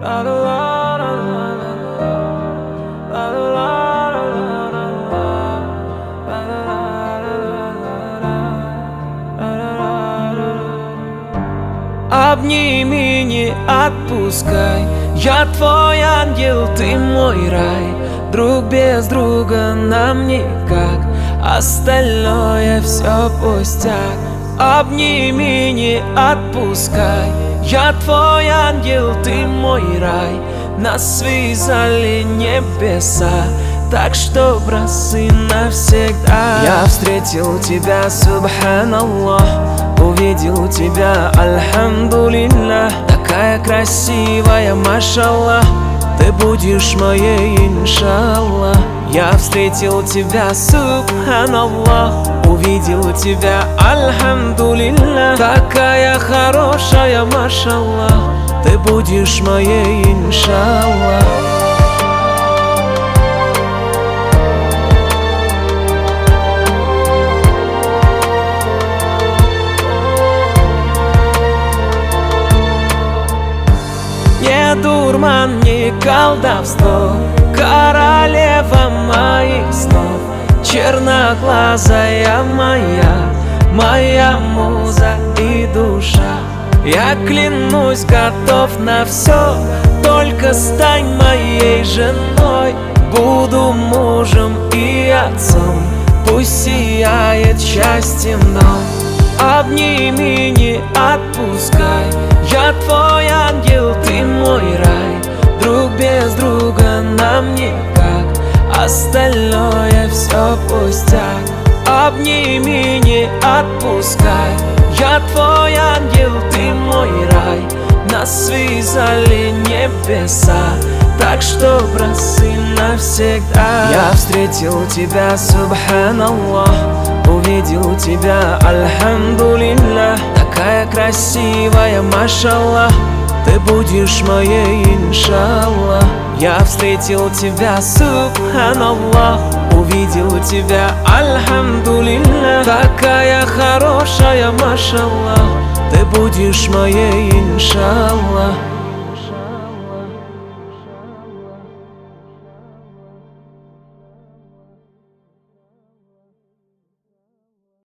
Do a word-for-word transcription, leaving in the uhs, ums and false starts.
Обними, не отпускай, я твой ангел, ты мой рай. Друг без друга нам никак, остальное все пустяк. Обними, не отпускай, я твой ангел, ты мой рай. Нас связали небеса, так что бросы навсегда. Я встретил тебя, субханаллах, увидел тебя, альхамдулиллах. Такая красивая, машаллах, ты будешь моей, иншаллах. Я встретил тебя, субханаллах, увидел тебя, альхамдулиллах. Такая хорошая, машаллах, ты будешь моей, иншаллах. Не дурман, не колдовство, королева моих снов, черноглазая моя, моя муза и душа. Я клянусь, готов на все, только стань моей женой. Буду мужем и отцом, пусть сияет счастьем мной. Обними, не отпускай, я твой ангел, ты мой рай. Друг без друга нам никак, остальное все пустяк. Обними, не отпускай, я твой ангел, ты мой рай. Нас связали небеса, так что бросы навсегда. Я встретил тебя, субханаллах, увидел тебя, альхамдулиллах. Такая красивая, машаллах, ты будешь моей, иншаллах. Я встретил тебя, субханаллах, увидел тебя, альхамдулиллах. Такая хорошая, машаллах, ты будешь моей, иншаллах.